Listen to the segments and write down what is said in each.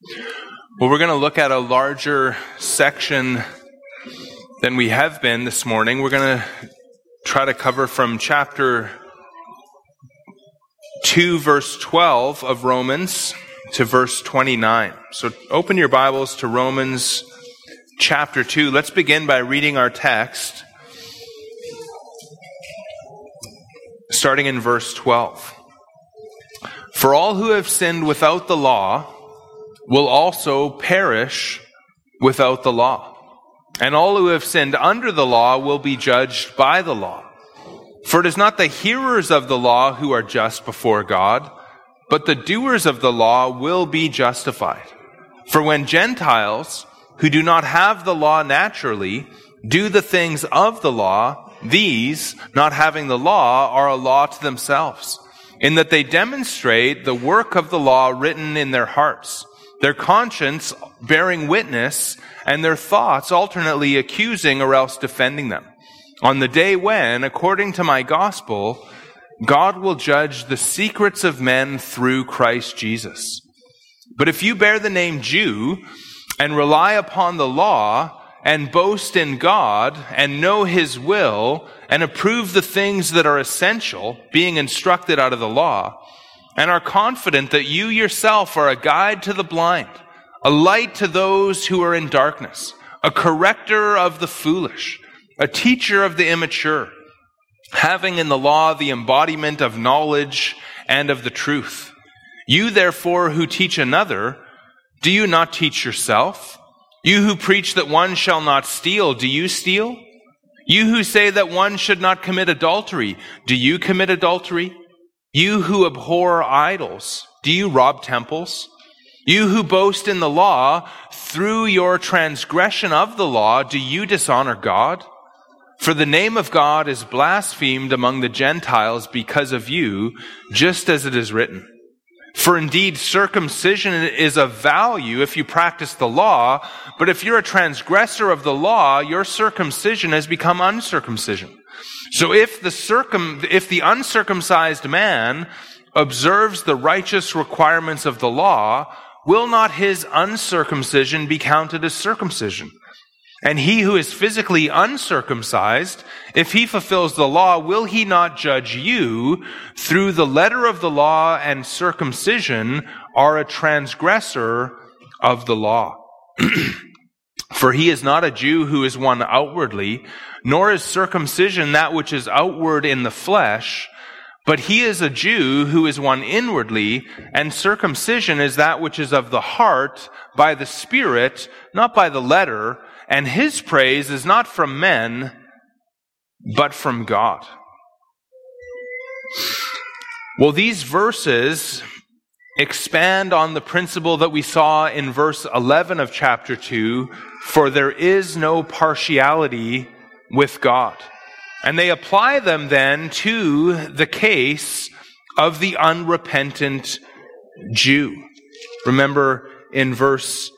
Well, we're going to look at a larger section than we have been this morning. We're going to try to cover from chapter 2, verse 12 of Romans to verse 29. So open your Bibles to Romans chapter 2. Let's begin by reading our text, starting in verse 12. For all who have sinned without the law will also perish without the law. And all who have sinned under the law will be judged by the law. For it is not the hearers of the law who are just before God, but the doers of the law will be justified. For when Gentiles, who do not have the law naturally, do the things of the law, these, not having the law, are a law to themselves, in that they demonstrate the work of the law written in their hearts, their conscience bearing witness, and their thoughts alternately accusing or else defending them. On the day when, according to my gospel, God will judge the secrets of men through Christ Jesus. But if you bear the name Jew and rely upon the law and boast in God and know His will and approve the things that are essential, being instructed out of the law, and are confident that you yourself are a guide to the blind, a light to those who are in darkness, a corrector of the foolish, a teacher of the immature, having in the law the embodiment of knowledge and of the truth. You therefore who teach another, do you not teach yourself? You who preach that one shall not steal, do you steal? You who say that one should not commit adultery, do you commit adultery? You who abhor idols, do you rob temples? You who boast in the law, through your transgression of the law, do you dishonor God? For the name of God is blasphemed among the Gentiles because of you, just as it is written. For indeed, circumcision is of value if you practice the law, but if you're a transgressor of the law, your circumcision has become uncircumcision. So if the uncircumcised man observes the righteous requirements of the law, will not his uncircumcision be counted as circumcision? And he who is physically uncircumcised, if he fulfills the law, will he not judge you through the letter of the law and circumcision are a transgressor of the law? For he is not a Jew who is one outwardly, nor is circumcision that which is outward in the flesh, but he is a Jew who is one inwardly, and circumcision is that which is of the heart, by the Spirit, not by the letter, and his praise is not from men, but from God. Well, these verses expand on the principle that we saw in verse 11 of chapter 2, for there is no partiality with God. And they apply them then to the case of the unrepentant Jew. Remember in verse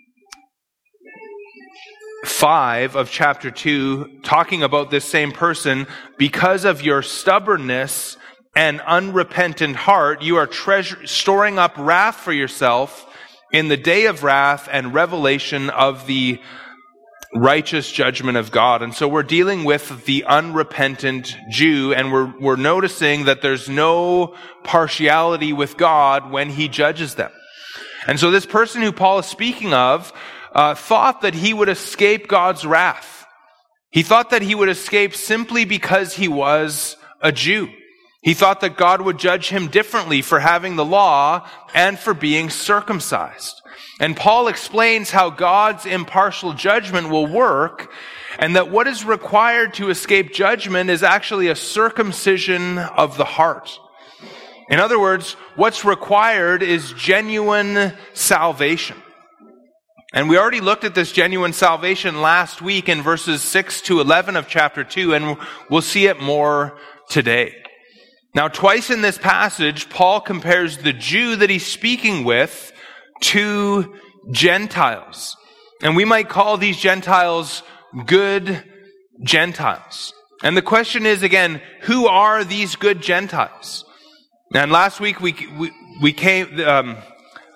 5 of chapter 2, talking about this same person, because of your stubbornness and unrepentant heart, you are storing up wrath for yourself in the day of wrath and revelation of the righteous judgment of God. And so we're dealing with the unrepentant Jew, and we're noticing that there's no partiality with God when He judges them. And so this person who Paul is speaking of thought that he would escape God's wrath. He thought that he would escape simply because he was a Jew. He thought that God would judge him differently for having the law and for being circumcised. And Paul explains how God's impartial judgment will work, and that what is required to escape judgment is actually a circumcision of the heart. In other words, what's required is genuine salvation. And we already looked at this genuine salvation last week in verses 6 to 11 of chapter 2, and we'll see it more today. Now, twice in this passage, Paul compares the Jew that he's speaking with to Gentiles. And we might call these Gentiles good Gentiles. And the question is, again, who are these good Gentiles? And last week we came...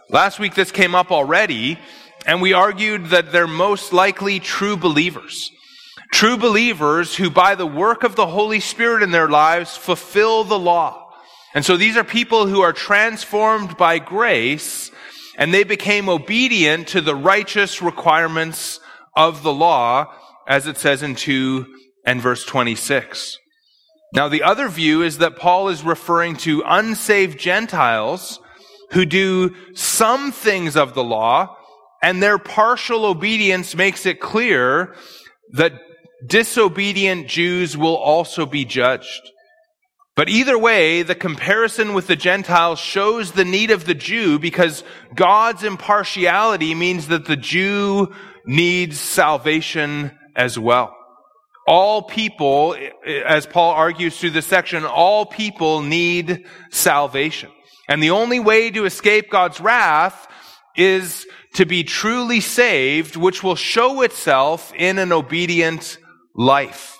Last week this came up already, and we argued that they're most likely true believers. True believers who by the work of the Holy Spirit in their lives fulfill the law. And so these are people who are transformed by grace, and they became obedient to the righteous requirements of the law, as it says in 2 and verse 26. Now the other view is that Paul is referring to unsaved Gentiles who do some things of the law, and their partial obedience makes it clear that disobedient Jews will also be judged. But either way, the comparison with the Gentiles shows the need of the Jew, because God's impartiality means that the Jew needs salvation as well. All people, as Paul argues through this section, all people need salvation. And the only way to escape God's wrath is to be truly saved, which will show itself in an obedient life.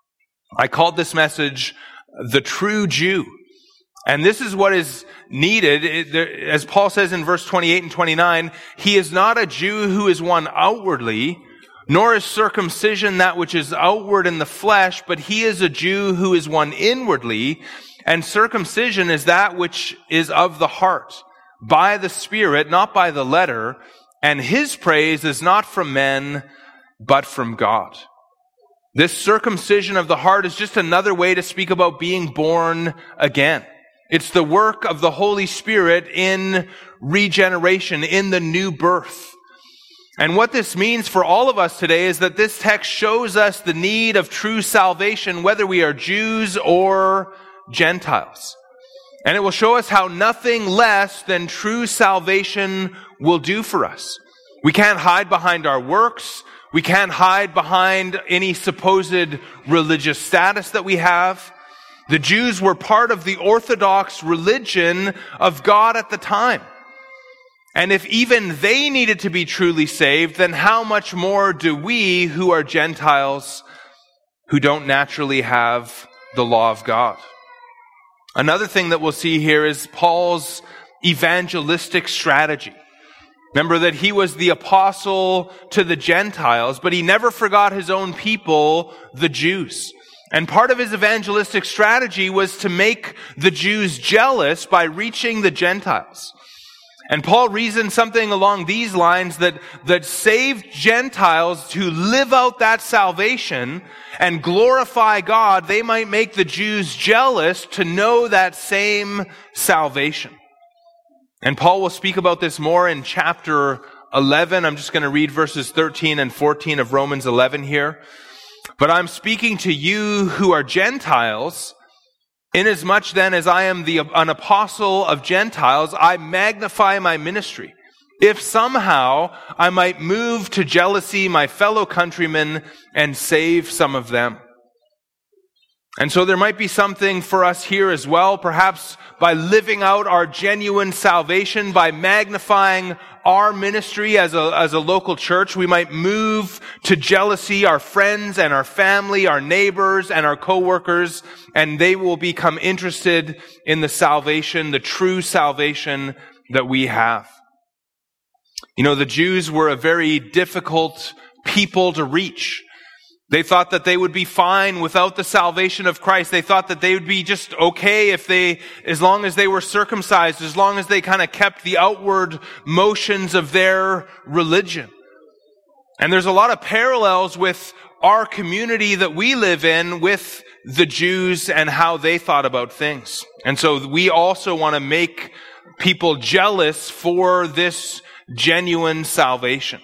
I called this message the true Jew. And this is what is needed. As Paul says in verse 28 and 29, he is not a Jew who is one outwardly, nor is circumcision that which is outward in the flesh, but he is a Jew who is one inwardly, and circumcision is that which is of the heart, by the Spirit, not by the letter, and his praise is not from men, but from God. This circumcision of the heart is just another way to speak about being born again. It's the work of the Holy Spirit in regeneration, in the new birth. And what this means for all of us today is that this text shows us the need of true salvation, whether we are Jews or Gentiles. And it will show us how nothing less than true salvation will do for us. We can't hide behind our works. We can't hide behind any supposed religious status that we have. The Jews were part of the Orthodox religion of God at the time. And if even they needed to be truly saved, then how much more do we who are Gentiles who don't naturally have the law of God? Another thing that we'll see here is Paul's evangelistic strategy. Remember that he was the apostle to the Gentiles, but he never forgot his own people, the Jews. And part of his evangelistic strategy was to make the Jews jealous by reaching the Gentiles. And Paul reasoned something along these lines, that saved Gentiles who live out that salvation and glorify God, they might make the Jews jealous to know that same salvation. And Paul will speak about this more in chapter 11. I'm just going to read verses 13 and 14 of Romans 11 here. But I'm speaking to you who are Gentiles, inasmuch then as I am an apostle of Gentiles, I magnify my ministry, if somehow I might move to jealousy my fellow countrymen and save some of them. And so there might be something for us here as well, perhaps by living out our genuine salvation, by magnifying our ministry as a local church, we might move to jealousy our friends and our family, our neighbors and our co-workers, and they will become interested in the salvation, the true salvation that we have. You know, the Jews were a very difficult people to reach. They thought that they would be fine without the salvation of Christ. They thought that they would be just okay as long as they were circumcised, as long as they kind of kept the outward motions of their religion. And there's a lot of parallels with our community that we live in with the Jews and how they thought about things. And so we also want to make people jealous for this genuine salvation.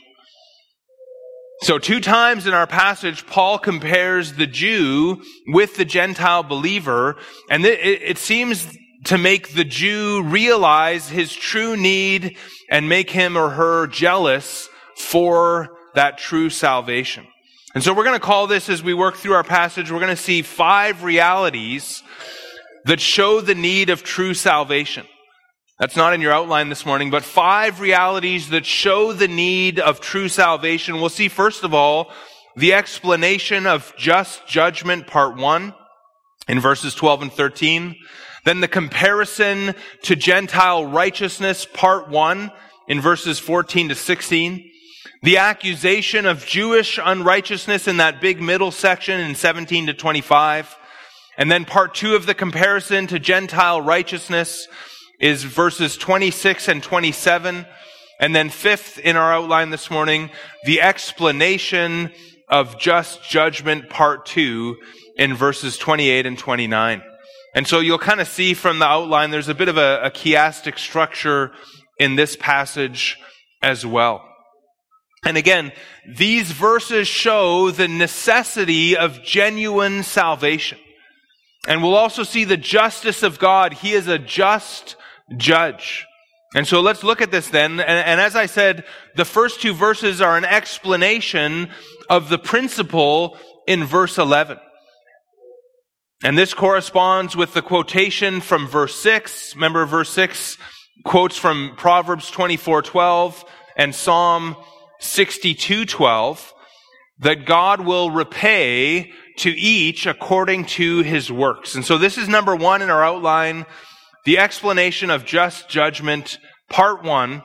So 2 times in our passage, Paul compares the Jew with the Gentile believer, and it seems to make the Jew realize his true need and make him or her jealous for that true salvation. And so we're going to call this, as we work through our passage, we're going to see 5 realities that show the need of true salvation. That's not in your outline this morning, but 5 realities that show the need of true salvation. We'll see, first of all, the explanation of just judgment, part 1, in verses 12 and 13. Then the comparison to Gentile righteousness, part 1, in verses 14 to 16. The accusation of Jewish unrighteousness in that big middle section in 17 to 25. And then part 2 of the comparison to Gentile righteousness is verses 26 and 27. And then fifth in our outline this morning, the explanation of just judgment part 2 in verses 28 and 29. And so you'll kind of see from the outline, there's a bit of a chiastic structure in this passage as well. And again, these verses show the necessity of genuine salvation. And we'll also see the justice of God. He is a just judge. And so let's look at this then. And as I said, the first 2 verses are an explanation of the principle in verse 11. And this corresponds with the quotation from verse 6. Remember, verse 6 quotes from Proverbs 24:12 and Psalm 62:12, that God will repay to each according to his works. And so this is number 1 in our outline, the explanation of just judgment, part 1.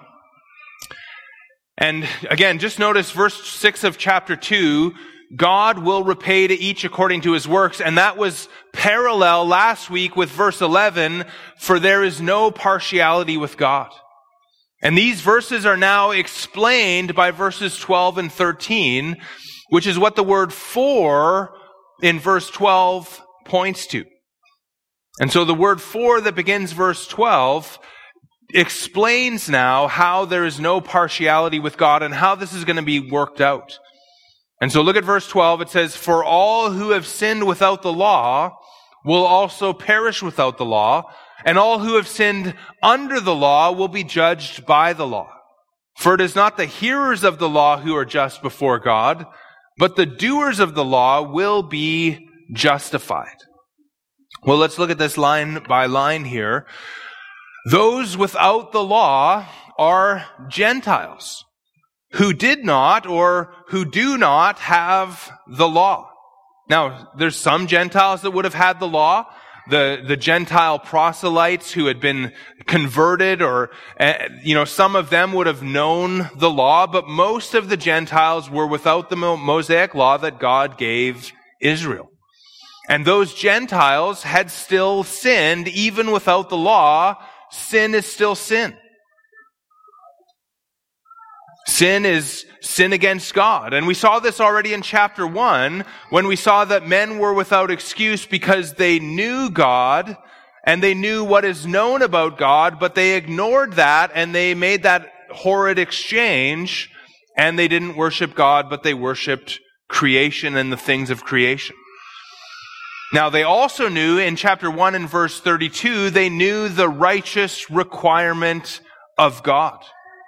And again, just notice verse 6 of chapter 2, God will repay to each according to his works. And that was parallel last week with verse 11, for there is no partiality with God. And these verses are now explained by verses 12 and 13, which is what the word for in verse 12 points to. And so the word for that begins verse 12 explains now how there is no partiality with God and how this is going to be worked out. And so look at verse 12. It says, for all who have sinned without the law will also perish without the law, and all who have sinned under the law will be judged by the law. For it is not the hearers of the law who are just before God, but the doers of the law will be justified. Well, let's look at this line by line here. Those without the law are Gentiles who did not or who do not have the law. Now, there's some Gentiles that would have had the law. The Gentile proselytes who had been converted, or, some of them would have known the law, but most of the Gentiles were without the Mosaic law that God gave Israel. And those Gentiles had still sinned even without the law. Sin is still sin. Sin is sin against God. And we saw this already in chapter 1 when we saw that men were without excuse because they knew God and they knew what is known about God, but they ignored that and they made that horrid exchange and they didn't worship God, but they worshiped creation and the things of creation. Now they also knew in chapter 1 and verse 32, they knew the righteous requirement of God.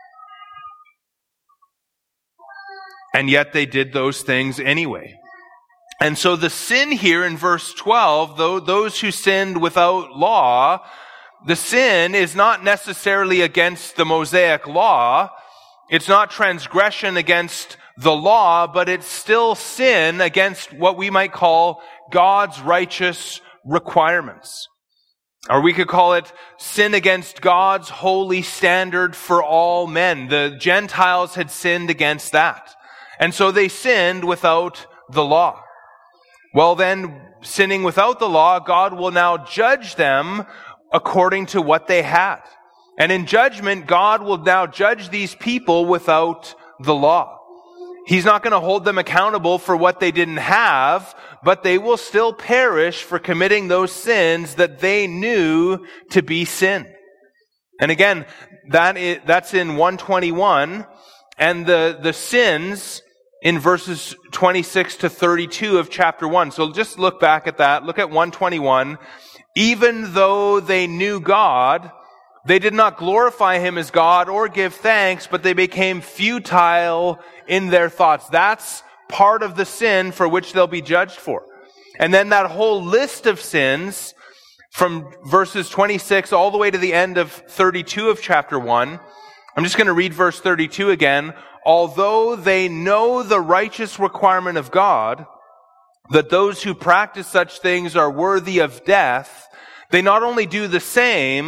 And yet they did those things anyway. And so the sin here in verse 12, though those who sinned without law, the sin is not necessarily against the Mosaic law. It's not transgression against the law, but it's still sin against what we might call God's righteous requirements. Or we could call it sin against God's holy standard for all men. The Gentiles had sinned against that. And so they sinned without the law. Well then, sinning without the law, God will now judge them according to what they had. And in judgment, God will now judge these people without the law. He's not going to hold them accountable for what they didn't have, but they will still perish for committing those sins that they knew to be sin. And again, that's in 121, and the sins in verses 26 to 32 of chapter 1. So just look back at that. Look at 121. Even though they knew God, they did not glorify him as God or give thanks, but they became futile in their thoughts. That's part of the sin for which they'll be judged for. And then that whole list of sins from verses 26 all the way to the end of 32 of chapter 1. I'm just going to read verse 32 again. Although they know the righteous requirement of God, that those who practice such things are worthy of death, they not only do the same,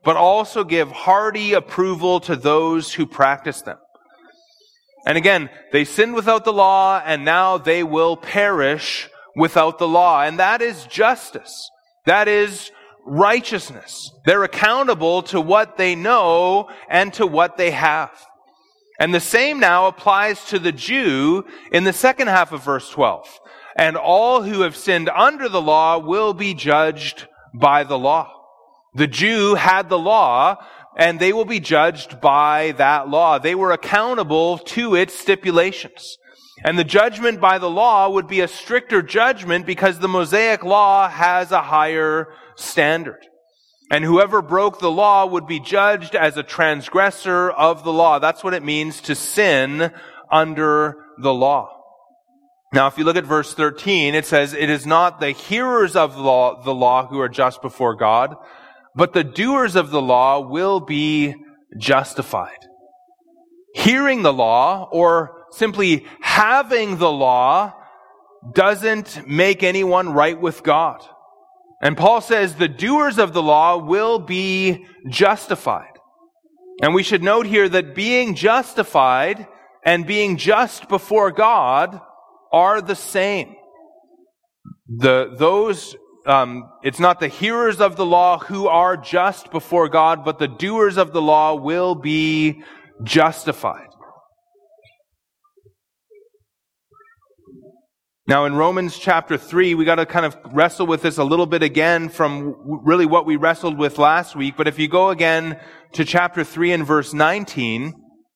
but also give hearty approval to those who practice them. And again, they sinned without the law, and now they will perish without the law. And that is justice. That is righteousness. They're accountable to what they know and to what they have. And the same now applies to the Jew in the second half of verse 12. And all who have sinned under the law will be judged by the law. The Jew had the law, and they will be judged by that law. They were accountable to its stipulations. And the judgment by the law would be a stricter judgment because the Mosaic law has a higher standard. And whoever broke the law would be judged as a transgressor of the law. That's what it means to sin under the law. Now, if you look at verse 13, it says, "It is not the hearers of the law who are just before God, but the doers of the law will be justified." Hearing the law, or simply having the law, doesn't make anyone right with God. And Paul says the doers of the law will be justified. And we should note here that being justified and being just before God are the same. It's not the hearers of the law who are just before God, but the doers of the law will be justified. Now in Romans chapter 3, we got to kind of wrestle with this a little bit again from really what we wrestled with last week. But if you go again to chapter 3 and verse 19,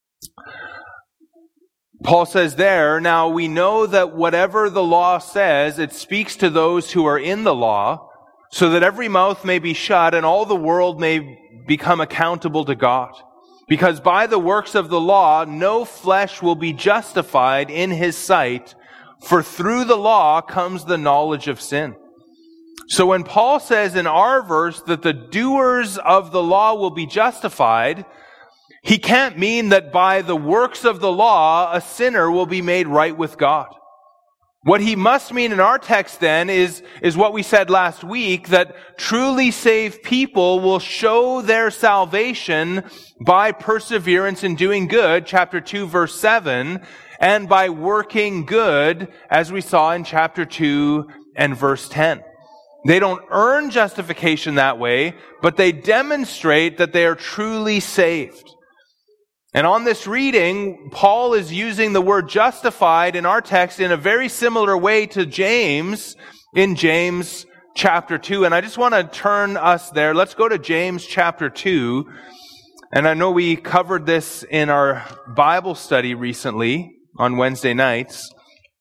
Paul says there, "Now we know that whatever the law says, it speaks to those who are in the law, so that every mouth may be shut and all the world may become accountable to God. Because by the works of the law, no flesh will be justified in his sight, for through the law comes the knowledge of sin." So when Paul says in our verse that the doers of the law will be justified, he can't mean that by the works of the law, a sinner will be made right with God. What he must mean in our text then is what we said last week, that truly saved people will show their salvation by perseverance in doing good, chapter 2, verse 7, and by working good, as we saw in chapter 2 and verse 10. They don't earn justification that way, but they demonstrate that they are truly saved. And on this reading, Paul is using the word justified in our text in a very similar way to James in James chapter 2. And I just want to turn us there. Let's go to James chapter 2. And I know we covered this in our Bible study recently on Wednesday nights.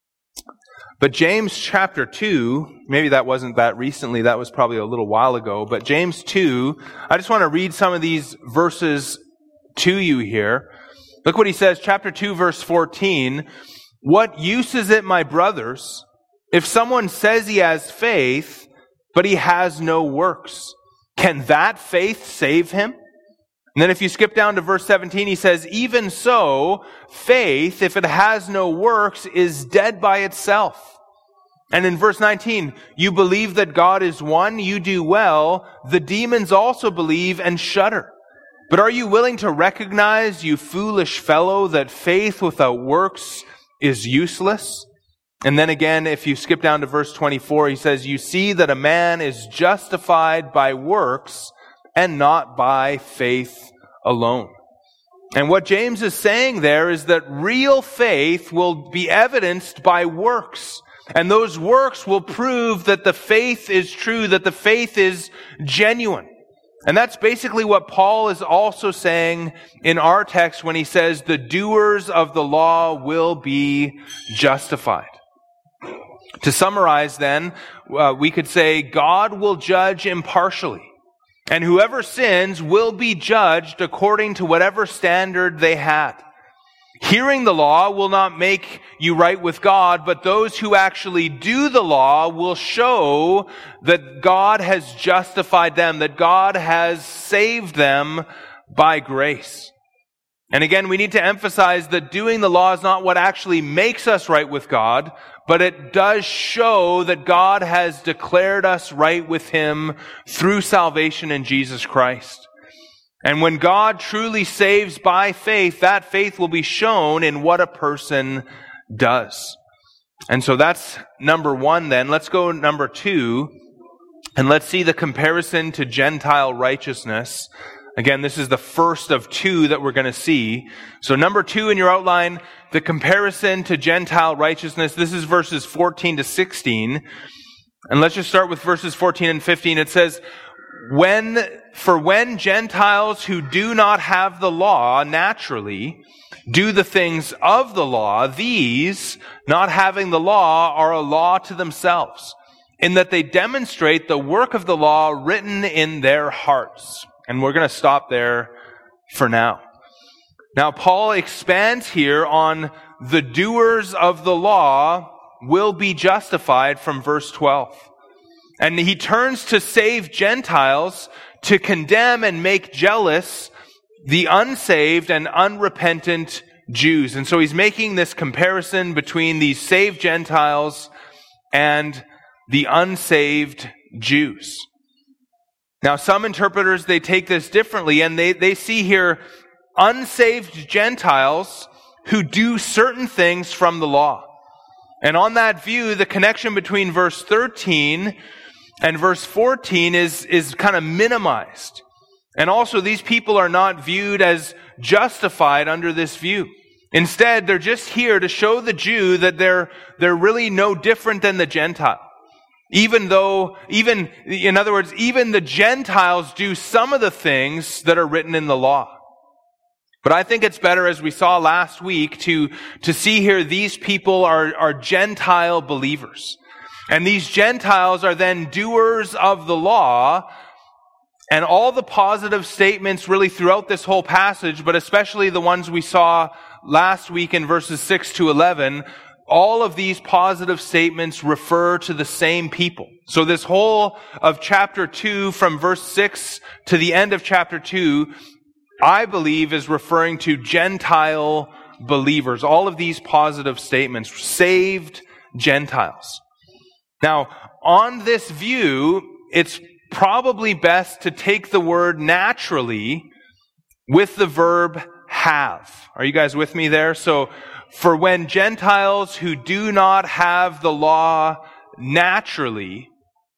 But James chapter 2, maybe that wasn't that recently, that was probably a little while ago. But James 2, I just want to read some of these verses to you here. Look what he says, chapter 2, verse 14. "What use is it, my brothers, if someone says he has faith, but he has no works? Can that faith save him?" And then if you skip down to verse 17, he says, "Even so, faith, if it has no works, is dead by itself." And in verse 19, "You believe that God is one, you do well. The demons also believe and shudder. But are you willing to recognize, you foolish fellow, that faith without works is useless?" And then again, if you skip down to verse 24, he says, "You see that a man is justified by works and not by faith alone." And what James is saying there is that real faith will be evidenced by works. And those works will prove that the faith is true, that the faith is genuine. And that's basically what Paul is also saying in our text when he says the doers of the law will be justified. To summarize then, we could say God will judge impartially. And whoever sins will be judged according to whatever standard they had. Hearing the law will not make you right with God, but those who actually do the law will show that God has justified them, that God has saved them by grace. And again, we need to emphasize that doing the law is not what actually makes us right with God, but it does show that God has declared us right with Him through salvation in Jesus Christ. And when God truly saves by faith, that faith will be shown in what a person does. And so that's number one then. Let's go number two, and let's see the comparison to Gentile righteousness. Again, this is the first of two that we're going to see. So number two in your outline, the comparison to Gentile righteousness. This is verses 14 to 16. And let's just start with verses 14 and 15. It says, when Gentiles who do not have the law naturally do the things of the law, these, not having the law, are a law to themselves, in that they demonstrate the work of the law written in their hearts. And we're going to stop there for now. Now, Paul expands here on the doers of the law will be justified from verse 12. And he turns to save Gentiles, to condemn and make jealous the unsaved and unrepentant Jews. And so he's making this comparison between these saved Gentiles and the unsaved Jews. Now, some interpreters, they take this differently, and they see here unsaved Gentiles who do certain things from the law. And on that view, the connection between verse 13 and verse 14 is kind of minimized. And also, these people are not viewed as justified under this view. Instead, they're just here to show the Jew that they're really no different than the Gentile. Even the Gentiles do some of the things that are written in the law. But I think it's better, as we saw last week, to see here these people are Gentile believers. And these Gentiles are then doers of the law. And all the positive statements really throughout this whole passage, but especially the ones we saw last week in verses 6 to 11, all of these positive statements refer to the same people. So this whole of chapter 2, from verse 6 to the end of chapter 2, I believe is referring to Gentile believers. All of these positive statements, saved Gentiles. Now, on this view, it's probably best to take the word naturally with the verb have. Are you guys with me there? So, for when Gentiles who do not have the law naturally,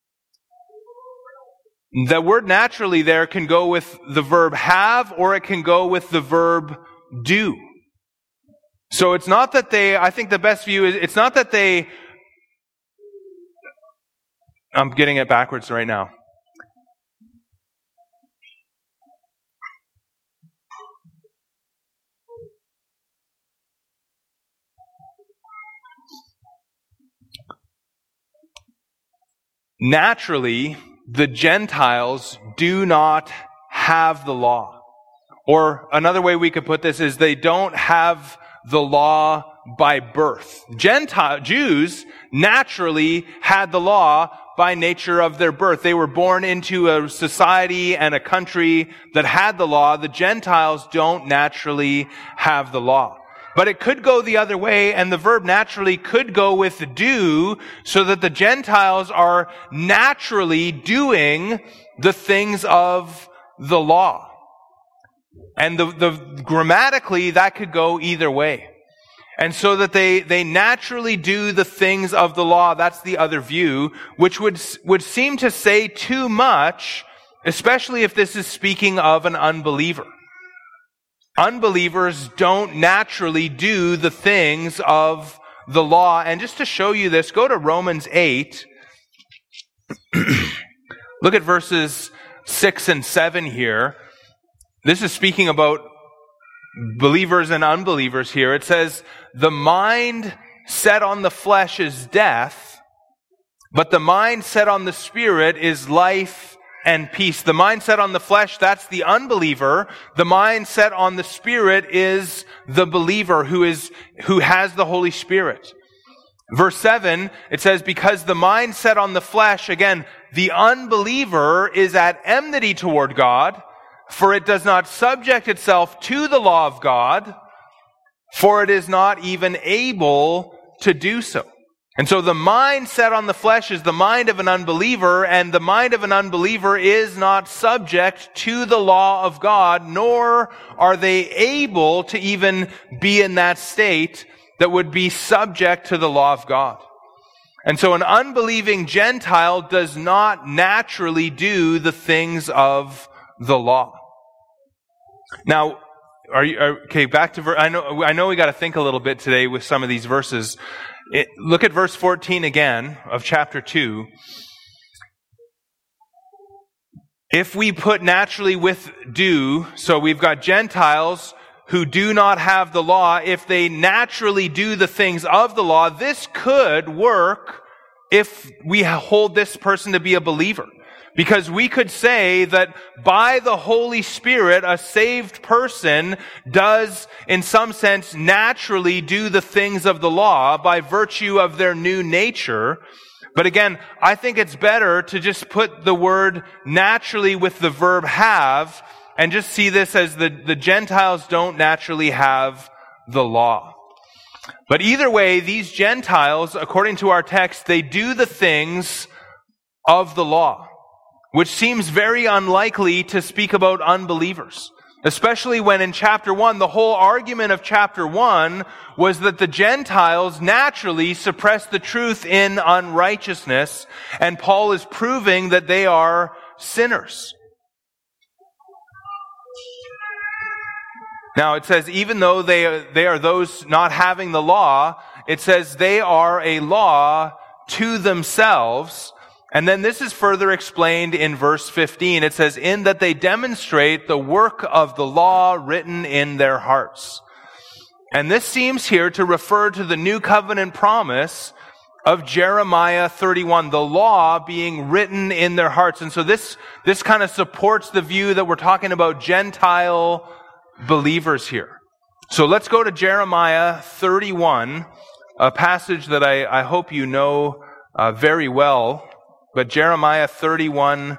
the word naturally there can go with the verb have, or it can go with the verb do. So it's not that I think the best view is, it's not that I'm getting it backwards right now. Naturally, the Gentiles do not have the law. Or another way we could put this is they don't have the law by birth. Jews naturally had the law by nature of their birth. They were born into a society and a country that had the law. The Gentiles don't naturally have the law. But it could go the other way, and the verb naturally could go with do, so that the Gentiles are naturally doing the things of the law. And the grammatically, that could go either way. And so that they naturally do the things of the law. That's the other view, which would seem to say too much, especially if this is speaking of an unbeliever. Unbelievers don't naturally do the things of the law. And just to show you this, go to Romans 8. Look at verses 6 and 7 here. This is speaking about believers and unbelievers here. It says, the mind set on the flesh is death, but the mind set on the spirit is life and peace. The mind set on the flesh, that's the unbeliever. The mind set on the spirit is the believer who has the Holy Spirit. Verse 7, it says, because the mind set on the flesh, again, the unbeliever is at enmity toward God, for it does not subject itself to the law of God, for it is not even able to do so. And so the mind set on the flesh is the mind of an unbeliever, and the mind of an unbeliever is not subject to the law of God, nor are they able to even be in that state that would be subject to the law of God. And so an unbelieving Gentile does not naturally do the things of the law. Now, okay, back to I know we got to think a little bit today with some of these verses. Look at verse 14 again of chapter 2. If we put naturally with do, so we've got Gentiles who do not have the law, if they naturally do the things of the law, this could work if we hold this person to be a believer. Because we could say that by the Holy Spirit, a saved person does, in some sense, naturally do the things of the law by virtue of their new nature. But again, I think it's better to just put the word naturally with the verb have and just see this as the Gentiles don't naturally have the law. But either way, these Gentiles, according to our text, they do the things of the law, which seems very unlikely to speak about unbelievers. Especially when in chapter 1, the whole argument of chapter 1 was that the Gentiles naturally suppress the truth in unrighteousness, and Paul is proving that they are sinners. Now it says, even though they are those not having the law, it says they are a law to themselves. And then this is further explained in verse 15. It says, in that they demonstrate the work of the law written in their hearts. And this seems here to refer to the new covenant promise of Jeremiah 31, the law being written in their hearts. And so this kind of supports the view that we're talking about Gentile believers here. So let's go to Jeremiah 31, a passage that I hope you know very well. But Jeremiah 31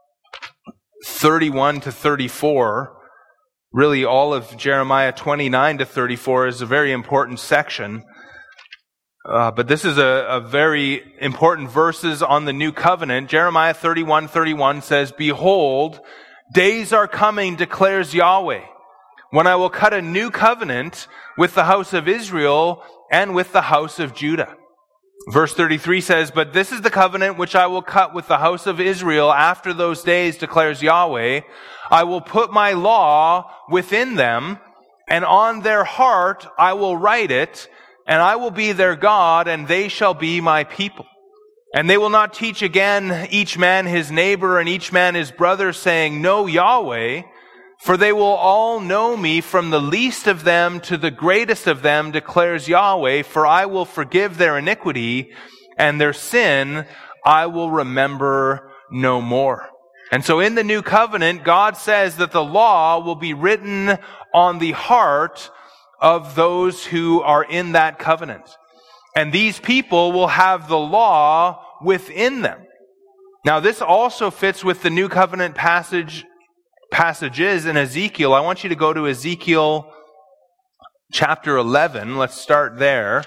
to 34, really all of Jeremiah 29 to 34 is a very important section. But this is a very important verses on the new covenant. Jeremiah 31:31 says, behold, days are coming, declares Yahweh, when I will cut a new covenant with the house of Israel and with the house of Judah. Verse 33 says, but this is the covenant which I will cut with the house of Israel after those days, declares Yahweh. I will put my law within them, and on their heart I will write it, and I will be their God, and they shall be my people. And they will not teach again each man his neighbor and each man his brother, saying, know Yahweh, for they will all know me from the least of them to the greatest of them, declares Yahweh, for I will forgive their iniquity, and their sin I will remember no more. And so in the new covenant, God says that the law will be written on the heart of those who are in that covenant. And these people will have the law within them. Now this also fits with the new covenant passages in Ezekiel. I want you to go to Ezekiel chapter 11. Let's start there.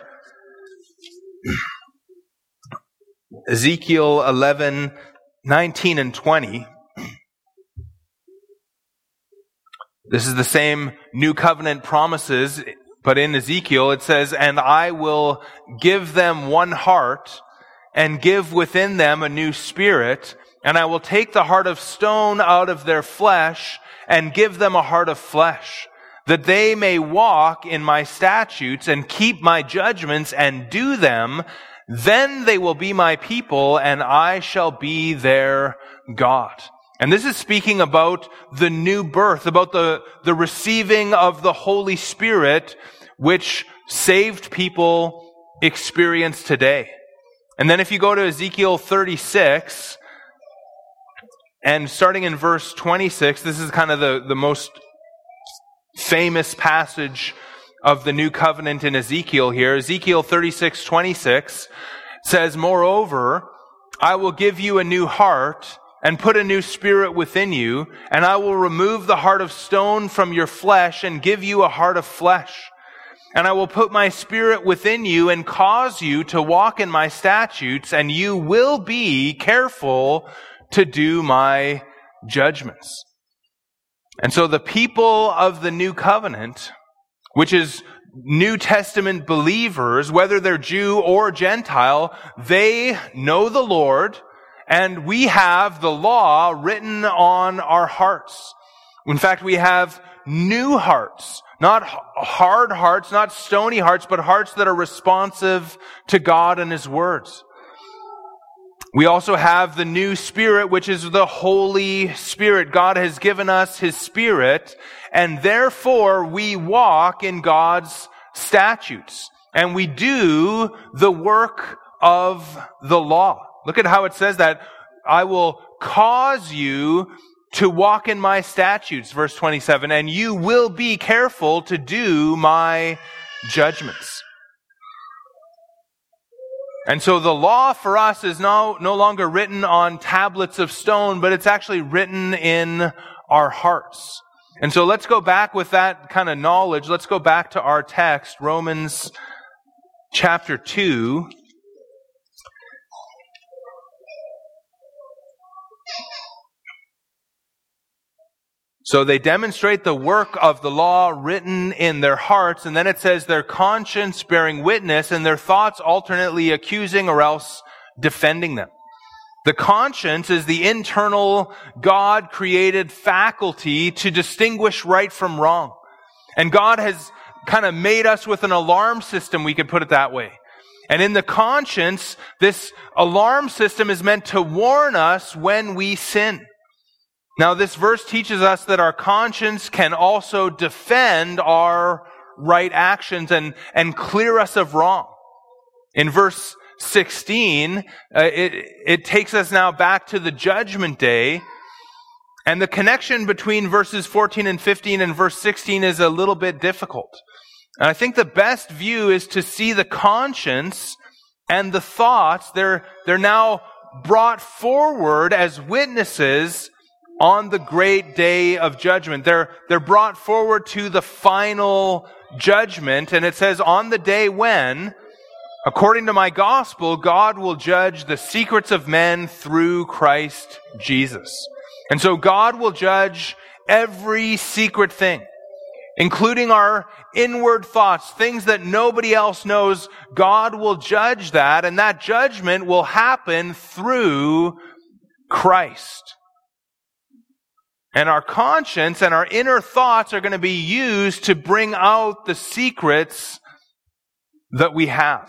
Ezekiel 11, 19 and 20. This is the same new covenant promises, but in Ezekiel it says, and I will give them one heart and give within them a new spirit, and I will take the heart of stone out of their flesh and give them a heart of flesh, that they may walk in my statutes and keep my judgments and do them. Then they will be my people, and I shall be their God. And this is speaking about the new birth, about the receiving of the Holy Spirit, which saved people experience today. And then if you go to Ezekiel 36, and starting in verse 26, this is kind of the most famous passage of the new covenant in Ezekiel here. Ezekiel 36:26 says, moreover, I will give you a new heart and put a new spirit within you, and I will remove the heart of stone from your flesh and give you a heart of flesh, and I will put my Spirit within you and cause you to walk in my statutes, and you will be careful to do my judgments. And so the people of the new covenant, which is New Testament believers, whether they're Jew or Gentile, they know the Lord, and we have the law written on our hearts. In fact, we have new hearts, not hard hearts, not stony hearts, but hearts that are responsive to God and His words. We also have the new Spirit, which is the Holy Spirit. God has given us His Spirit, and therefore we walk in God's statutes, and we do the work of the law. Look at how it says that. I will cause you to walk in my statutes, verse 27, and you will be careful to do my judgments. And so the law for us is no longer written on tablets of stone, but it's actually written in our hearts. And so let's go back with that kind of knowledge. Let's go back to our text, Romans chapter 2. So they demonstrate the work of the law written in their hearts, and then it says their conscience bearing witness, and their thoughts alternately accusing or else defending them. The conscience is the internal God-created faculty to distinguish right from wrong. And God has kind of made us with an alarm system, we could put it that way. And in the conscience, this alarm system is meant to warn us when we sin. Now, this verse teaches us that our conscience can also defend our right actions and clear us of wrong. In verse 16, it takes us now back to the judgment day, and the connection between verses 14 and 15 and verse 16 is a little bit difficult. And I think the best view is to see the conscience and the thoughts, they're now brought forward as witnesses on the great day of judgment. They're brought forward to the final judgment, and it says, on the day when, according to my gospel, God will judge the secrets of men through Christ Jesus. And so God will judge every secret thing, including our inward thoughts, things that nobody else knows. God will judge that, and that judgment will happen through Christ. And our conscience and our inner thoughts are going to be used to bring out the secrets that we have.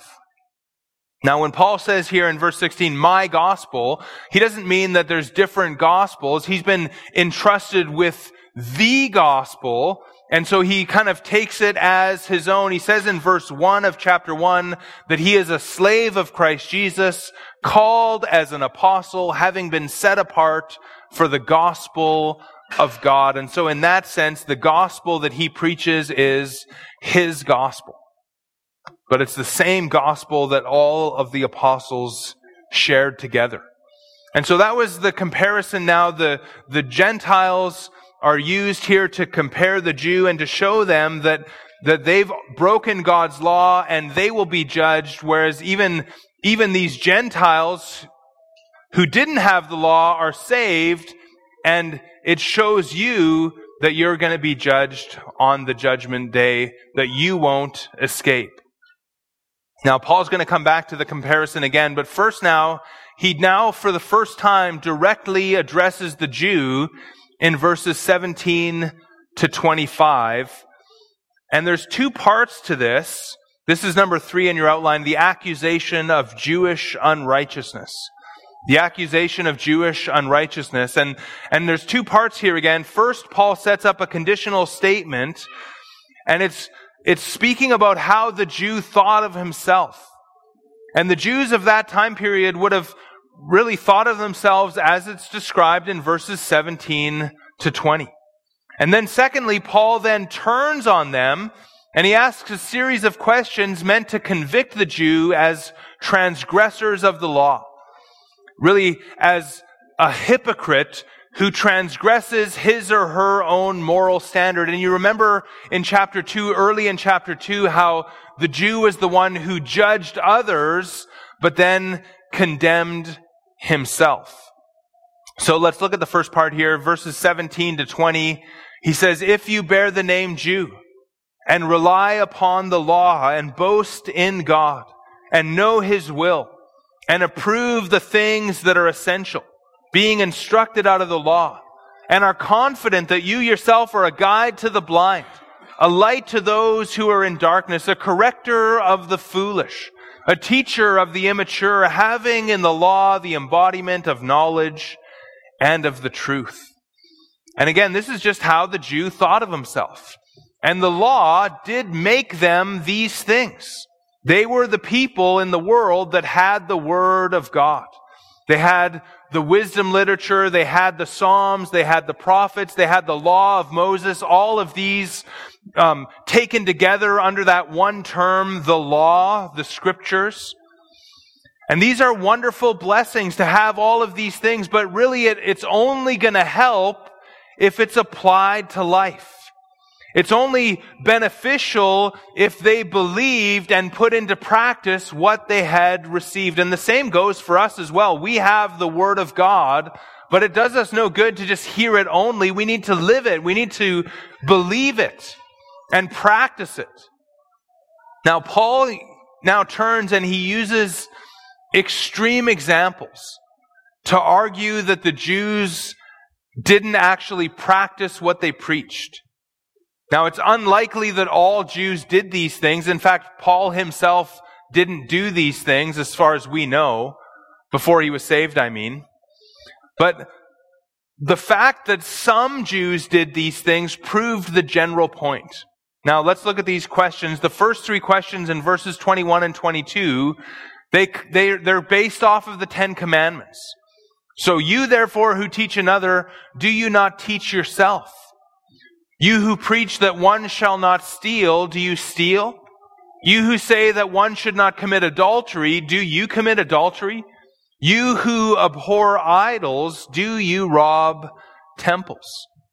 Now, when Paul says here in verse 16, my gospel, he doesn't mean that there's different gospels. He's been entrusted with the gospel, and so he kind of takes it as his own. He says in verse 1 of chapter 1 that he is a slave of Christ Jesus, called as an apostle, having been set apart for the gospel of God. And so in that sense, the gospel that he preaches is his gospel. But it's the same gospel that all of the apostles shared together. And so that was the comparison. Now the Gentiles are used here to compare the Jew and to show them that they've broken God's law and they will be judged, whereas even these Gentiles who didn't have the law are saved, and it shows you that you're going to be judged on the judgment day, that you won't escape. Now, Paul's going to come back to the comparison again, but first he for the first time directly addresses the Jew in verses 17 to 25. And there's two parts to this. This is number 3 in your outline, the accusation of Jewish unrighteousness. The accusation of Jewish unrighteousness. And there's two parts here again. First, Paul sets up a conditional statement, and it's speaking about how the Jew thought of himself. And the Jews of that time period would have really thought of themselves as it's described in verses 17 to 20. And then secondly, Paul then turns on them, and he asks a series of questions meant to convict the Jew as transgressors of the law. Really as a hypocrite who transgresses his or her own moral standard. And you remember in chapter 2, early in chapter 2, how the Jew was the one who judged others, but then condemned himself. So let's look at the first part here, verses 17 to 20. He says, if you bear the name Jew and rely upon the law and boast in God and know his will and approve the things that are essential, being instructed out of the law, and are confident that you yourself are a guide to the blind, a light to those who are in darkness, a corrector of the foolish, a teacher of the immature, having in the law the embodiment of knowledge and of the truth. And again, this is just how the Jew thought of himself. And the law did make them these things. They were the people in the world that had the Word of God. They had the wisdom literature, they had the Psalms, they had the prophets, they had the law of Moses, all of these taken together under that one term, the law, the scriptures. And these are wonderful blessings to have all of these things, but really it's only going to help if it's applied to life. It's only beneficial if they believed and put into practice what they had received. And the same goes for us as well. We have the Word of God, but it does us no good to just hear it only. We need to live it. We need to believe it and practice it. Now, Paul now turns and he uses extreme examples to argue that the Jews didn't actually practice what they preached. Now, it's unlikely that all Jews did these things. In fact, Paul himself didn't do these things as far as we know, before he was saved, I mean. But the fact that some Jews did these things proved the general point. Now, let's look at these questions. The first three questions in verses 21 and 22, they're based off of the Ten Commandments. So you, therefore, who teach another, do you not teach yourself? You who preach that one shall not steal, do you steal? You who say that one should not commit adultery, do you commit adultery? You who abhor idols, do you rob temples?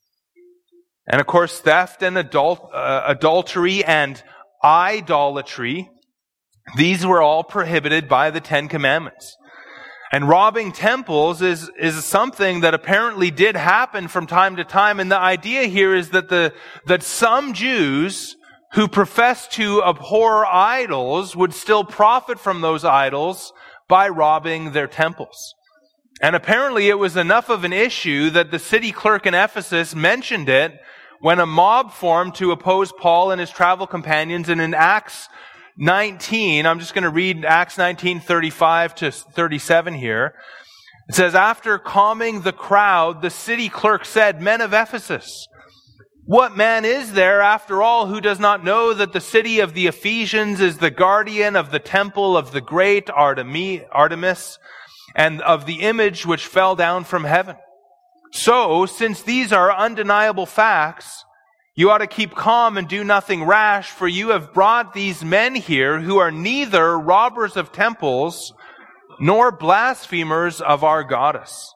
And of course, theft and adultery and idolatry, these were all prohibited by the Ten Commandments. And robbing temples is something that apparently did happen from time to time. And the idea here is that some Jews who profess to abhor idols would still profit from those idols by robbing their temples. And apparently it was enough of an issue that the city clerk in Ephesus mentioned it when a mob formed to oppose Paul and his travel companions. And in Acts 19, I'm just going to read Acts 19:35 to 37 here. It says, after calming the crowd, the city clerk said, men of Ephesus, what man is there after all who does not know that the city of the Ephesians is the guardian of the temple of the great Artemis and of the image which fell down from heaven? So, since these are undeniable facts, you ought to keep calm and do nothing rash, for you have brought these men here who are neither robbers of temples nor blasphemers of our goddess.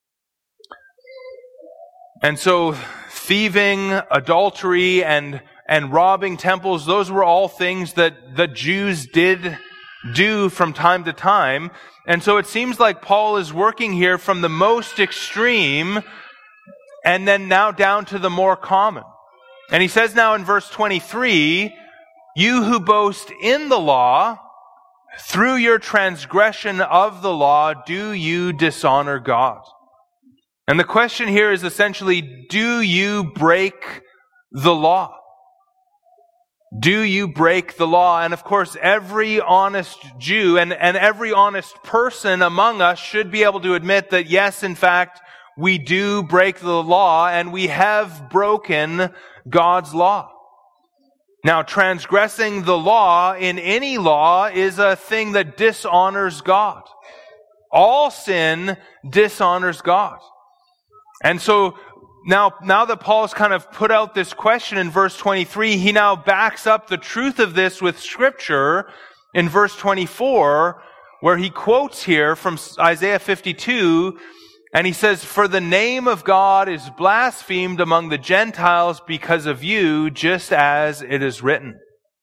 And so thieving, adultery, and robbing temples, those were all things that the Jews did do from time to time. And so it seems like Paul is working here from the most extreme and then now down to the more common. And he says now in verse 23, you who boast in the law, through your transgression of the law, do you dishonor God? And the question here is essentially, do you break the law? Do you break the law? And of course, every honest Jew and every honest person among us should be able to admit that yes, in fact, we do break the law and we have broken God's law. Now, transgressing the law in any law is a thing that dishonors God. All sin dishonors God. And so now that Paul's kind of put out this question in verse 23, he now backs up the truth of this with Scripture in verse 24, where he quotes here from Isaiah 52, And he says, "For the name of God is blasphemed among the Gentiles because of you, just as it is written."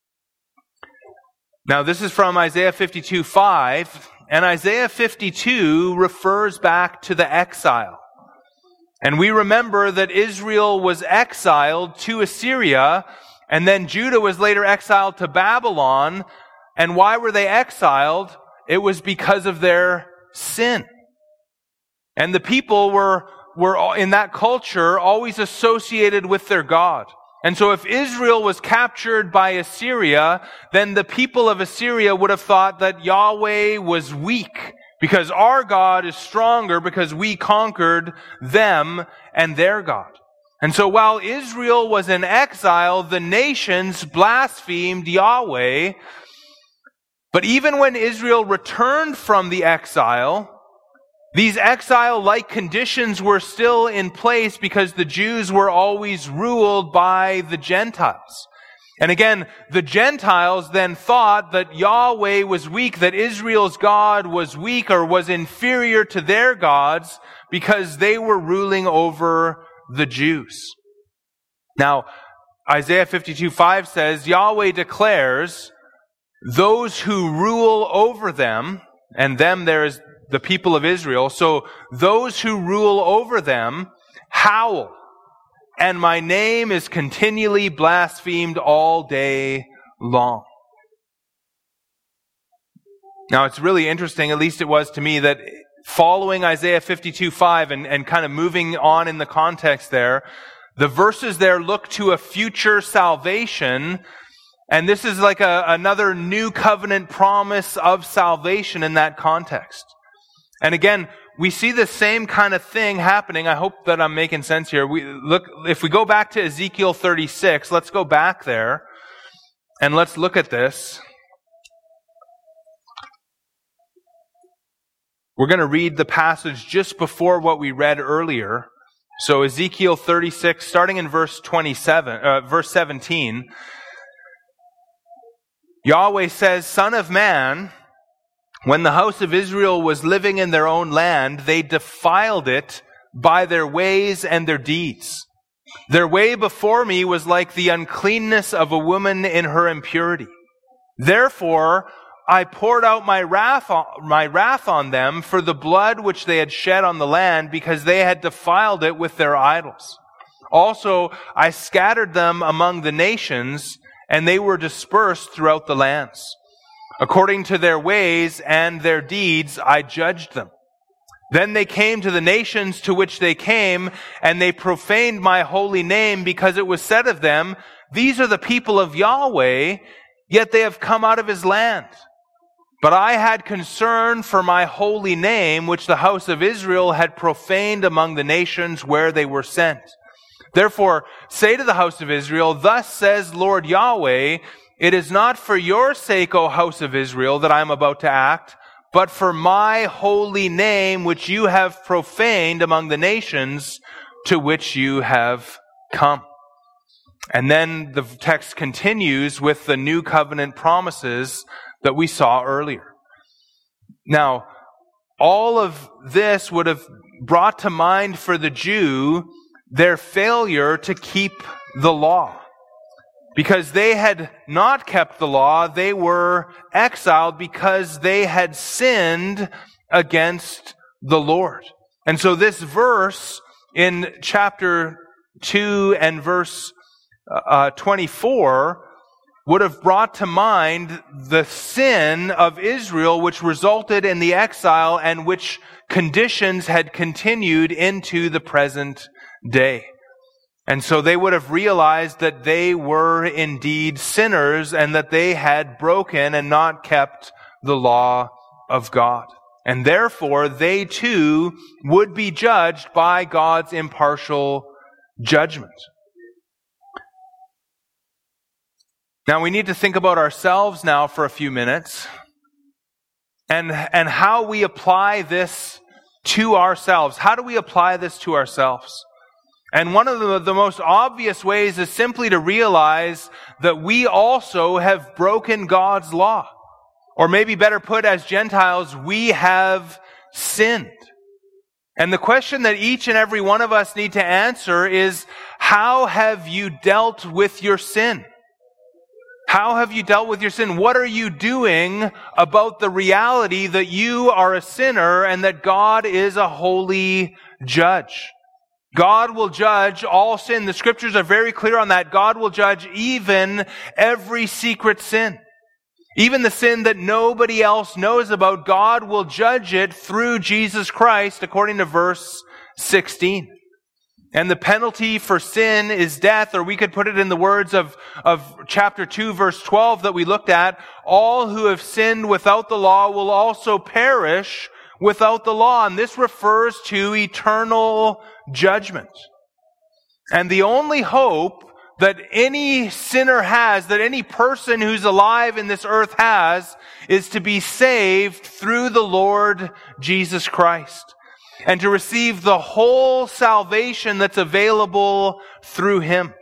Now this is from Isaiah 52:5, and Isaiah 52 refers back to the exile. And we remember that Israel was exiled to Assyria, and then Judah was later exiled to Babylon. And why were they exiled? It was because of their sin. And the people were in that culture always associated with their God. And so if Israel was captured by Assyria, then the people of Assyria would have thought that Yahweh was weak, because our God is stronger because we conquered them and their God. And so while Israel was in exile, the nations blasphemed Yahweh. But even when Israel returned from the exile, these exile-like conditions were still in place because the Jews were always ruled by the Gentiles. And again, the Gentiles then thought that Yahweh was weak, that Israel's God was weak or was inferior to their gods because they were ruling over the Jews. Now, Isaiah 52:5 says, Yahweh declares, "Those who rule over them," and them there is the people of Israel, so those who rule over them howl, and my name is continually blasphemed all day long. Now it's really interesting, at least it was to me, that following Isaiah 52:5 and kind of moving on in the context there, the verses there look to a future salvation. And this is like another new covenant promise of salvation in that context. And again, we see the same kind of thing happening. I hope that I'm making sense here. If we go back to Ezekiel 36, let's go back there and let's look at this. We're going to read the passage just before what we read earlier. So Ezekiel 36, starting in verse 17. Yahweh says, "Son of man, when the house of Israel was living in their own land, they defiled it by their ways and their deeds. Their way before me was like the uncleanness of a woman in her impurity. Therefore, I poured out my wrath on them for the blood which they had shed on the land, because they had defiled it with their idols. Also, I scattered them among the nations, and they were dispersed throughout the lands. According to their ways and their deeds, I judged them. Then they came to the nations to which they came, and they profaned my holy name, because it was said of them, 'These are the people of Yahweh, yet they have come out of his land.' But I had concern for my holy name, which the house of Israel had profaned among the nations where they were sent. Therefore, say to the house of Israel, 'Thus says Lord Yahweh, it is not for your sake, O house of Israel, that I am about to act, but for my holy name, which you have profaned among the nations to which you have come.'" And then the text continues with the new covenant promises that we saw earlier. Now, all of this would have brought to mind for the Jew their failure to keep the law. Because they had not kept the law, they were exiled because they had sinned against the Lord. And so this verse in chapter 2 and verse 24 would have brought to mind the sin of Israel, which resulted in the exile and which conditions had continued into the present day. And so they would have realized that they were indeed sinners and that they had broken and not kept the law of God. And therefore, they too would be judged by God's impartial judgment. Now we need to think about ourselves now for a few minutes and how we apply this to ourselves. How do we apply this to ourselves? And one of the most obvious ways is simply to realize that we also have broken God's law. Or maybe better put, as Gentiles, we have sinned. And the question that each and every one of us need to answer is, how have you dealt with your sin? How have you dealt with your sin? What are you doing about the reality that you are a sinner and that God is a holy judge? God will judge all sin. The scriptures are very clear on that. God will judge even every secret sin. Even the sin that nobody else knows about, God will judge it through Jesus Christ, according to verse 16. And the penalty for sin is death, or we could put it in the words of chapter 2, verse 12 that we looked at. All who have sinned without the law will also perish without the law. And this refers to eternal judgment. And the only hope that any sinner has, that any person who's alive in this earth has, is to be saved through the Lord Jesus Christ and to receive the whole salvation that's available through Him.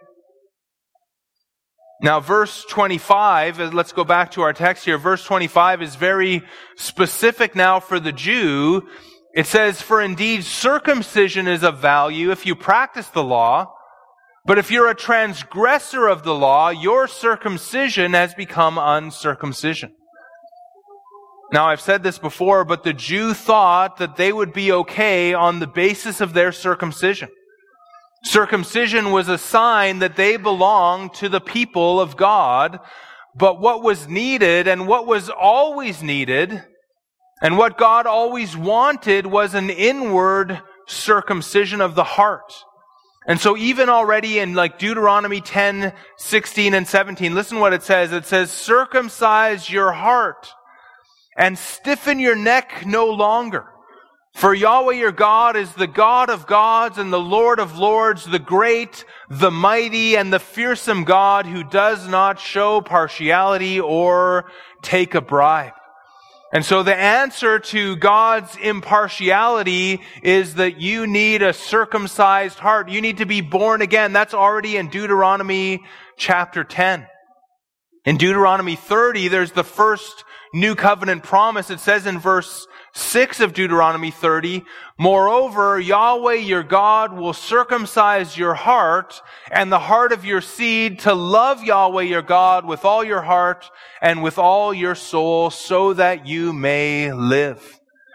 Now, verse 25, let's go back to our text here. Verse 25 is very specific now for the Jew. It says, "For indeed circumcision is of value if you practice the law, but if you're a transgressor of the law, your circumcision has become uncircumcision." Now, I've said this before, but the Jew thought that they would be okay on the basis of their circumcision. Circumcision was a sign that they belonged to the people of God, but what was needed and what was always needed and what God always wanted was an inward circumcision of the heart. And so even already in like Deuteronomy 10, 16, and 17, listen what it says. It says, "Circumcise your heart and stiffen your neck no longer. For Yahweh your God is the God of gods and the Lord of lords, the great, the mighty, and the fearsome God who does not show partiality or take a bribe." And so the answer to God's impartiality is that you need a circumcised heart. You need to be born again. That's already in Deuteronomy chapter 10. In Deuteronomy 30, there's the first new covenant promise. It says in verse 6 of Deuteronomy 30, "Moreover, Yahweh your God will circumcise your heart and the heart of your seed to love Yahweh your God with all your heart and with all your soul, so that you may live."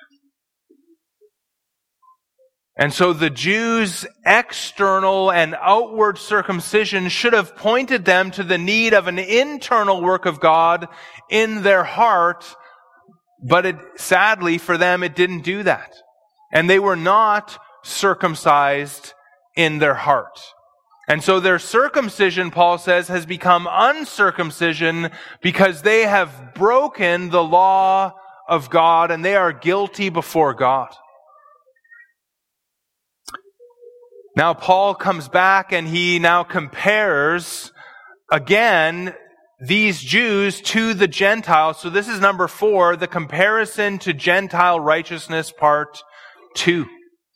And so the Jews' external and outward circumcision should have pointed them to the need of an internal work of God in their heart, but sadly for them, it didn't do that. And they were not circumcised in their heart. And so their circumcision, Paul says, has become uncircumcision because they have broken the law of God and they are guilty before God. Now Paul comes back and he now compares again these Jews to the Gentiles. So this is number 4, the comparison to Gentile righteousness, part 2.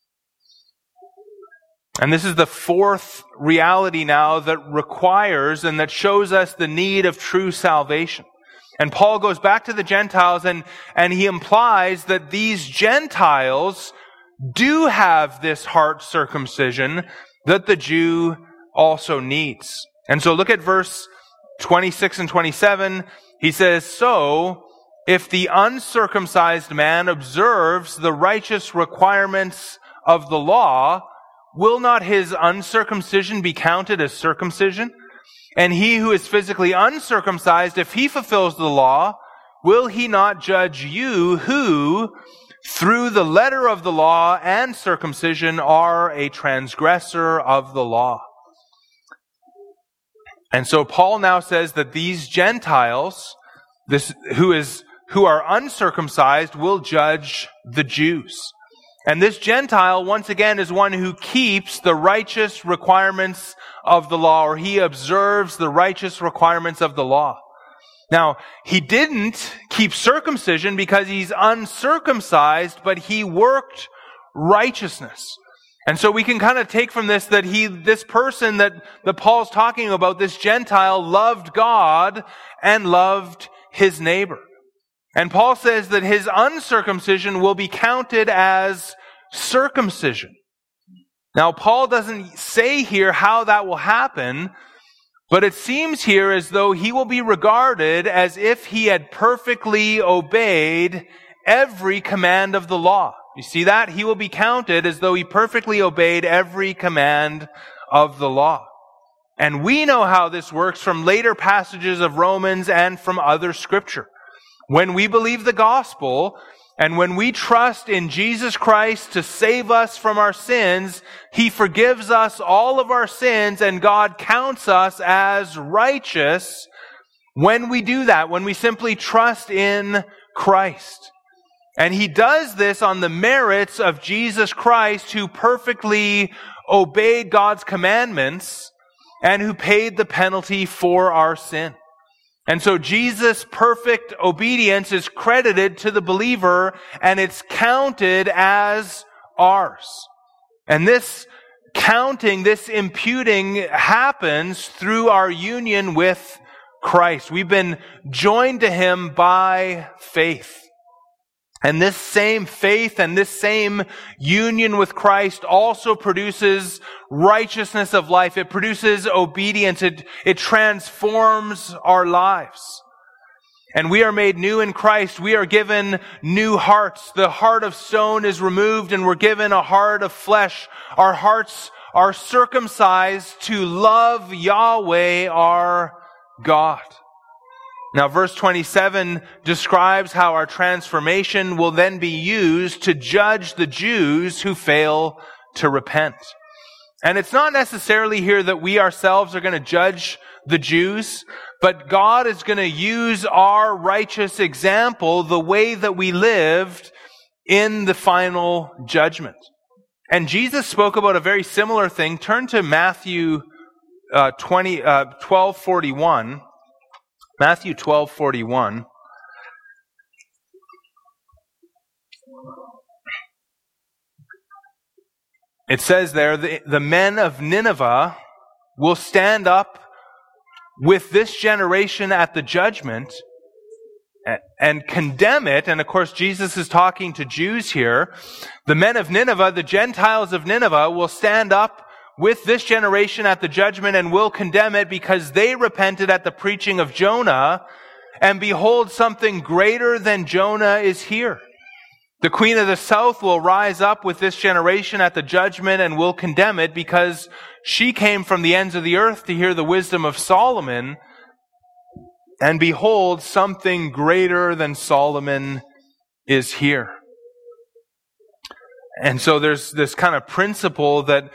And this is the 4th reality now that requires and that shows us the need of true salvation. And Paul goes back to the Gentiles and he implies that these Gentiles do have this heart circumcision that the Jew also needs. And so look at verse 26 and 27. He says, "So, if the uncircumcised man observes the righteous requirements of the law, will not his uncircumcision be counted as circumcision? And he who is physically uncircumcised, if he fulfills the law, will he not judge you who, through the letter of the law and circumcision, are a transgressor of the law?" And so Paul now says that these Gentiles, who are uncircumcised, will judge the Jews. And this Gentile, once again, is one who keeps the righteous requirements of the law, or he observes the righteous requirements of the law. Now, he didn't keep circumcision because he's uncircumcised, but he worked righteousness. And so we can kind of take from this that this person that Paul's talking about, this Gentile, loved God and loved his neighbor. And Paul says that his uncircumcision will be counted as circumcision. Now, Paul doesn't say here how that will happen, but it seems here as though he will be regarded as if he had perfectly obeyed every command of the law. You see that? He will be counted as though he perfectly obeyed every command of the law. And we know how this works from later passages of Romans and from other scripture. When we believe the gospel, and when we trust in Jesus Christ to save us from our sins, He forgives us all of our sins, and God counts us as righteous when we do that, when we simply trust in Christ. And He does this on the merits of Jesus Christ, who perfectly obeyed God's commandments and who paid the penalty for our sin. And so Jesus' perfect obedience is credited to the believer, and it's counted as ours. And this counting, this imputing happens through our union with Christ. We've been joined to Him by faith. And this same faith and this same union with Christ also produces righteousness of life. It produces obedience. It transforms our lives. And we are made new in Christ. We are given new hearts. The heart of stone is removed and we're given a heart of flesh. Our hearts are circumcised to love Yahweh our God. Now, verse 27 describes how our transformation will then be used to judge the Jews who fail to repent. And it's not necessarily here that we ourselves are going to judge the Jews, but God is going to use our righteous example, the way that we lived, in the final judgment. And Jesus spoke about a very similar thing. Turn to Matthew 12:41. Matthew 12:41. It says there, the men of Nineveh will stand up with this generation at the judgment and condemn it. And of course, Jesus is talking to Jews here. The men of Nineveh, the Gentiles of Nineveh, will stand up with this generation at the judgment and will condemn it because they repented at the preaching of Jonah, and behold, something greater than Jonah is here. The queen of the south will rise up with this generation at the judgment and will condemn it because she came from the ends of the earth to hear the wisdom of Solomon, and behold, something greater than Solomon is here. And so there's this kind of principle that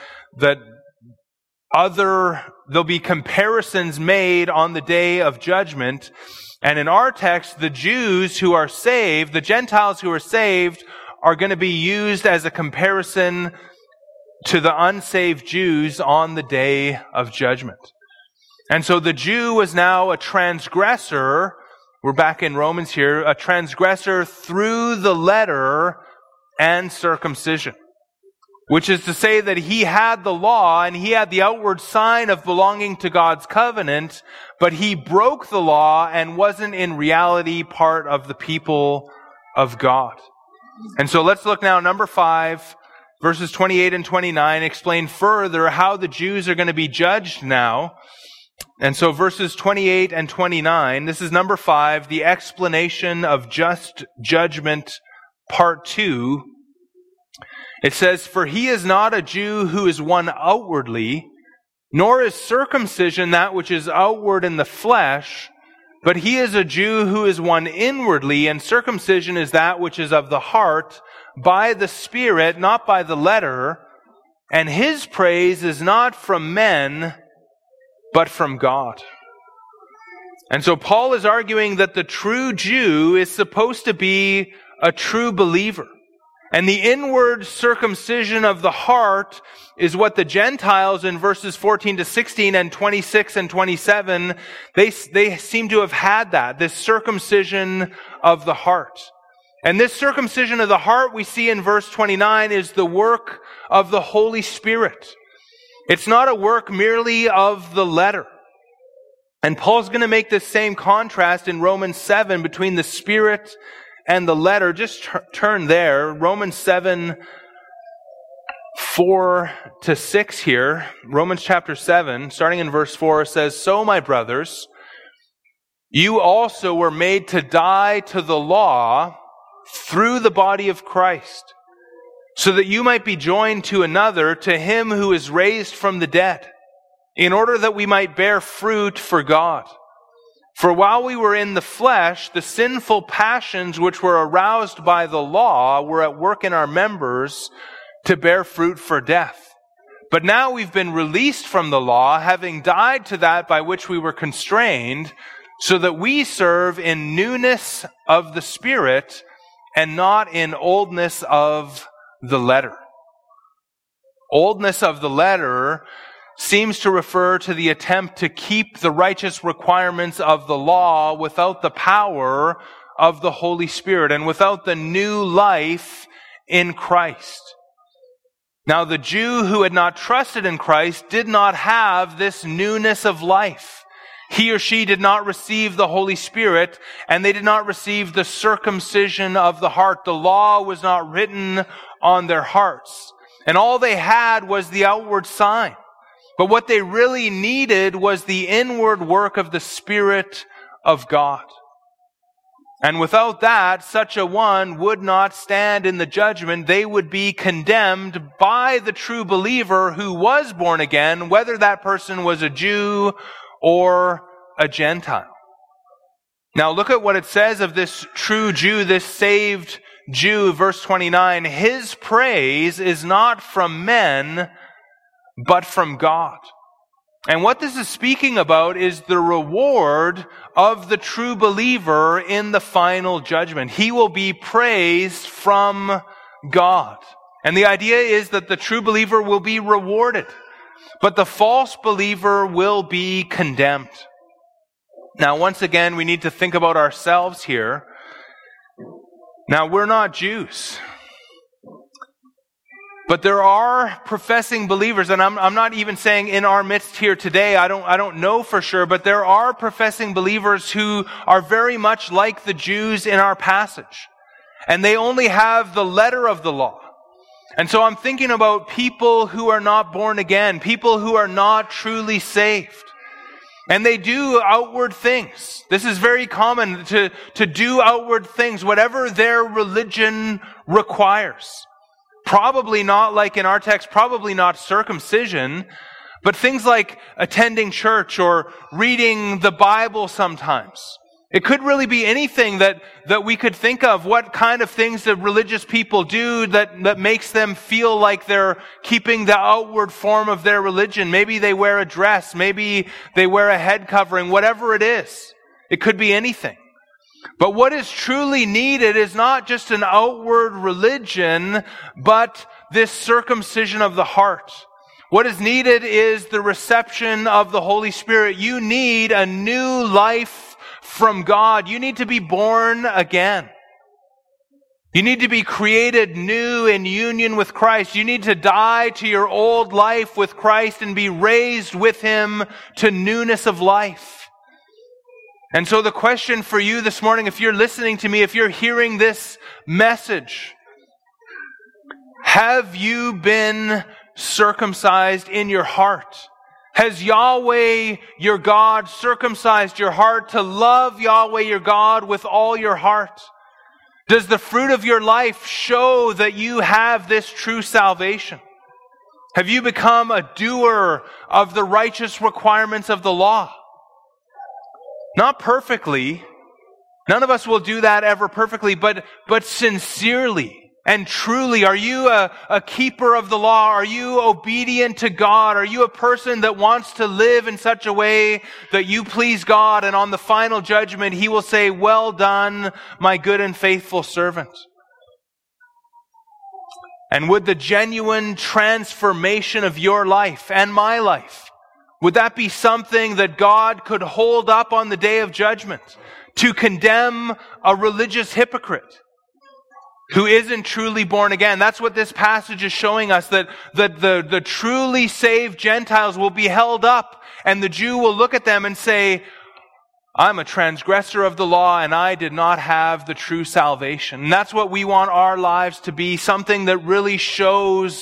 there'll be comparisons made on the day of judgment. And in our text, the Jews who are saved, the Gentiles who are saved, are going to be used as a comparison to the unsaved Jews on the day of judgment. And so the Jew was now a transgressor. We're back in Romans here, a transgressor through the letter and circumcision. Which is to say that he had the law and he had the outward sign of belonging to God's covenant, but he broke the law and wasn't in reality part of the people of God. And so let's look now, number 5, verses 28 and 29, explain further how the Jews are going to be judged now. And so verses 28 and 29, this is number 5, the explanation of just judgment, part 2. It says, "For he is not a Jew who is one outwardly, nor is circumcision that which is outward in the flesh, but he is a Jew who is one inwardly, and circumcision is that which is of the heart, by the Spirit, not by the letter, and his praise is not from men, but from God." And so Paul is arguing that the true Jew is supposed to be a true believer. And the inward circumcision of the heart is what the Gentiles in verses 14 to 16 and 26 and 27, they seem to have had that, this circumcision of the heart. And this circumcision of the heart we see in verse 29 is the work of the Holy Spirit. It's not a work merely of the letter. And Paul's going to make this same contrast in Romans 7 between the Spirit and the letter. Just turn there. Romans 7, 4-6 here, Romans chapter 7, starting in verse 4, says, "So, my brothers, you also were made to die to the law through the body of Christ, so that you might be joined to another, to him who is raised from the dead, in order that we might bear fruit for God. For while we were in the flesh, the sinful passions which were aroused by the law were at work in our members to bear fruit for death. But now we've been released from the law, having died to that by which we were constrained, so that we serve in newness of the Spirit and not in oldness of the letter." Oldness of the letter seems to refer to the attempt to keep the righteous requirements of the law without the power of the Holy Spirit and without the new life in Christ. Now, the Jew who had not trusted in Christ did not have this newness of life. He or she did not receive the Holy Spirit, and they did not receive the circumcision of the heart. The law was not written on their hearts. And all they had was the outward sign. But what they really needed was the inward work of the Spirit of God. And without that, such a one would not stand in the judgment. They would be condemned by the true believer who was born again, whether that person was a Jew or a Gentile. Now look at what it says of this true Jew, this saved Jew, verse 29. "His praise is not from men, but from God." And what this is speaking about is the reward of the true believer in the final judgment. He will be praised from God. And the idea is that the true believer will be rewarded, but the false believer will be condemned. Now, once again, we need to think about ourselves here. Now, we're not Jews. But there are professing believers, and I'm not even saying in our midst here today, I don't know for sure, but there are professing believers who are very much like the Jews in our passage. And they only have the letter of the law. And so I'm thinking about people who are not born again, people who are not truly saved. And they do outward things. This is very common to do outward things, whatever their religion requires. Probably not like in our text, probably not circumcision, but things like attending church or reading the Bible sometimes. It could really be anything that we could think of. What kind of things that religious people do that makes them feel like they're keeping the outward form of their religion. Maybe they wear a dress. Maybe they wear a head covering. Whatever it is. It could be anything. But what is truly needed is not just an outward religion, but this circumcision of the heart. What is needed is the reception of the Holy Spirit. You need a new life from God. You need to be born again. You need to be created new in union with Christ. You need to die to your old life with Christ and be raised with Him to newness of life. And so the question for you this morning, if you're listening to me, if you're hearing this message, have you been circumcised in your heart? Has Yahweh your God circumcised your heart to love Yahweh your God with all your heart? Does the fruit of your life show that you have this true salvation? Have you become a doer of the righteous requirements of the law? Not perfectly. None of us will do that ever perfectly, but sincerely and truly. Are you a keeper of the law? Are you obedient to God? Are you a person that wants to live in such a way that you please God, and on the final judgment He will say, "Well done, my good and faithful servant"? And would the genuine transformation of your life and my life, would that be something that God could hold up on the day of judgment to condemn a religious hypocrite who isn't truly born again? That's what this passage is showing us, that the truly saved Gentiles will be held up, and the Jew will look at them and say, "I'm a transgressor of the law, and I did not have the true salvation." And that's what we want our lives to be, something that really shows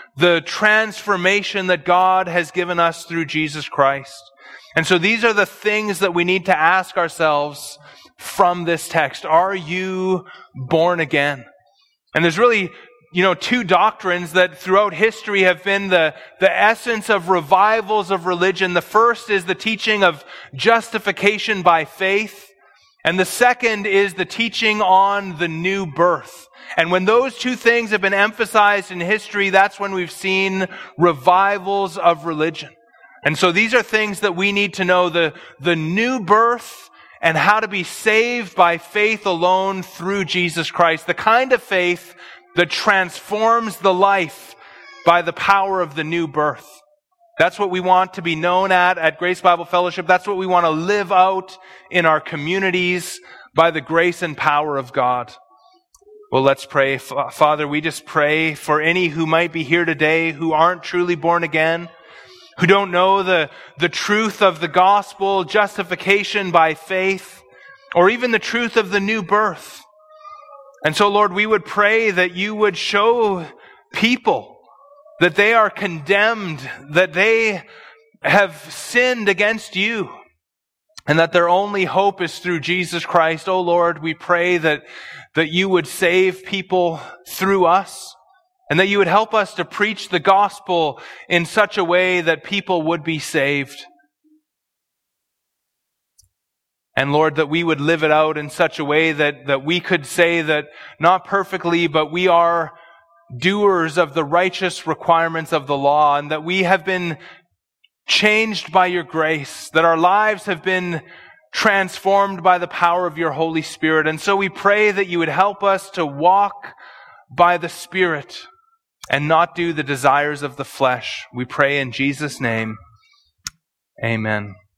the transformation that God has given us through Jesus Christ. And so these are the things that we need to ask ourselves from this text. Are you born again? And there's really, two doctrines that throughout history have been the essence of revivals of religion. The first is the teaching of justification by faith. And the second is the teaching on the new birth. And when those two things have been emphasized in history, that's when we've seen revivals of religion. And so these are things that we need to know, the new birth and how to be saved by faith alone through Jesus Christ. The kind of faith that transforms the life by the power of the new birth. That's what we want to be known at Grace Bible Fellowship. That's what we want to live out in our communities by the grace and power of God. Well, let's pray. Father, we just pray for any who might be here today who aren't truly born again, who don't know the truth of the gospel, justification by faith, or even the truth of the new birth. And so, Lord, we would pray that you would show people that they are condemned, that they have sinned against you, and that their only hope is through Jesus Christ. Oh Lord, we pray that you would save people through us, and that you would help us to preach the gospel in such a way that people would be saved. And Lord, that we would live it out in such a way that we could say that not perfectly, but we are doers of the righteous requirements of the law, and that we have been changed by your grace, that our lives have been transformed by the power of your Holy Spirit. And so we pray that you would help us to walk by the Spirit and not do the desires of the flesh. We pray in Jesus' name. Amen.